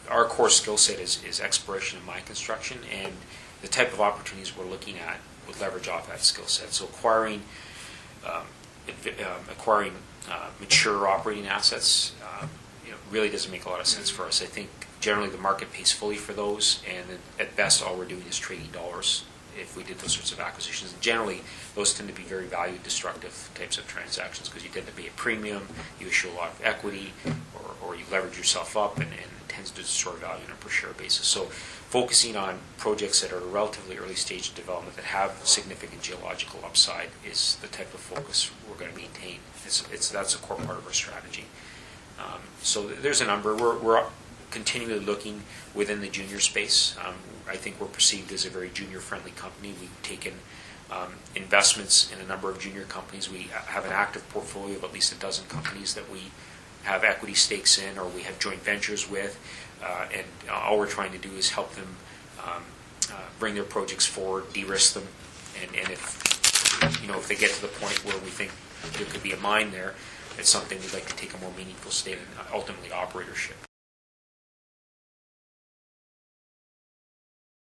our core skill set is exploration and mine construction, and the type of opportunities we're looking at would leverage off that skill set. So acquiring mature operating assets really doesn't make a lot of sense for us. I think generally the market pays fully for those, and at best all we're doing is trading dollars if we did those sorts of acquisitions. And generally those tend to be very value destructive types of transactions because you tend to pay a premium, you issue a lot of equity, or you leverage yourself up, and it tends to destroy value on a per share basis. So focusing on projects that are relatively early stage of development that have significant geological upside is the type of focus we're going to maintain. That's a core part of our strategy. So there's a number. We're continually looking within the junior space. I think we're perceived as a very junior-friendly company. We've taken investments in a number of junior companies. We have an active portfolio of at least a dozen companies that we have equity stakes in or we have joint ventures with, and all we're trying to do is help them bring their projects forward, de-risk them, and if they get to the point where we think there could be a mine there, it's something we'd like to take a more meaningful stake in, ultimately operatorship.